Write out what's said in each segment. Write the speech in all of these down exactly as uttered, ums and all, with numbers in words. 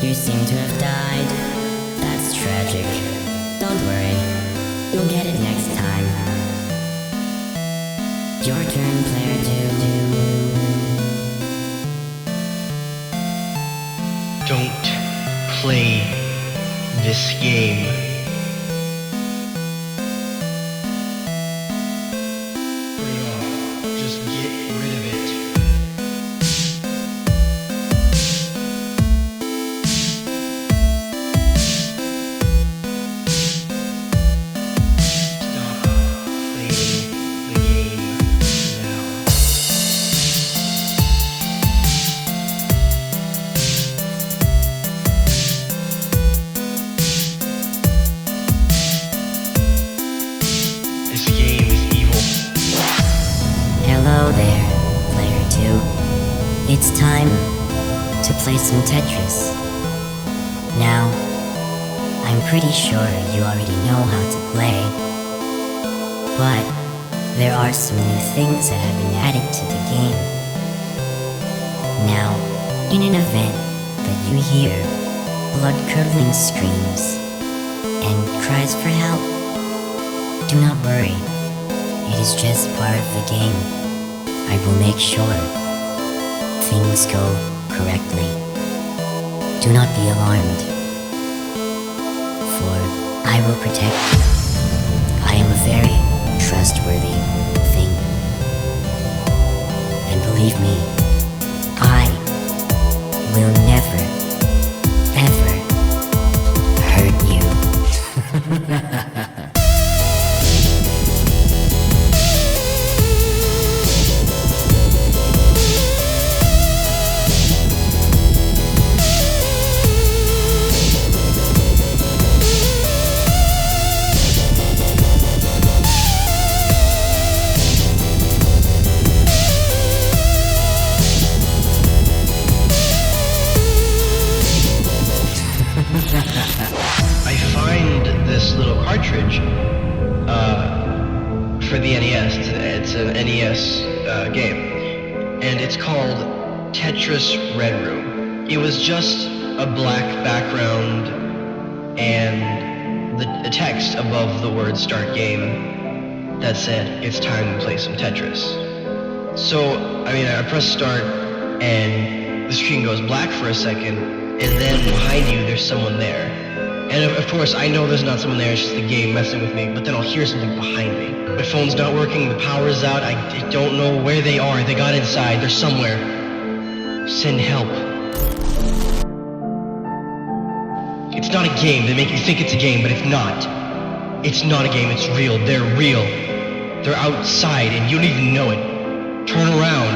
You seem to have died. That's tragic. Don't worry. You'll get it next time. Your turn, player two. Don't play this game. Play off. Just get rid of it. Stop playing the game now. This game is evil. Hello there, player two. It's time to play some Tetris. Now, I'm pretty sure you already know how to play, but there are some new things that have been added to the game. Now, in an event that you hear blood-curdling screams and cries for help, do not worry. It is just part of the game. I will make sure things go correctly. Do not be alarmed, for I will protect you. I am a very trustworthy thing. And believe me, I will never, ever hurt you. I find this little cartridge uh, for the N E S. It's, it's an N E S uh, game, and it's called Tetris Red Room. It was just a black background and the, the text above the word "Start Game" that said, "It's time to play some Tetris." So, I mean, I press start, and the screen goes black for a second, and then behind you, there's someone there. And of, of course, I know there's not someone there, it's just the game messing with me, but then I'll hear something behind me. My phone's not working, the power's out, I, I don't know where they are, they got inside, they're somewhere. Send help. It's not a game, they make you think it's a game, but it's not. It's not a game, it's real, they're real. They're outside, and you don't even know it. Turn around.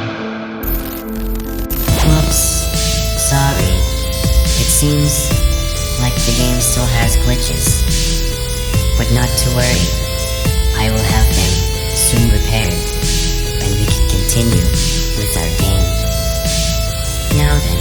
Whoops. Sorry. It seems like the game still has glitches. But not to worry. I will have them soon repaired, and we can continue with our game. Now then.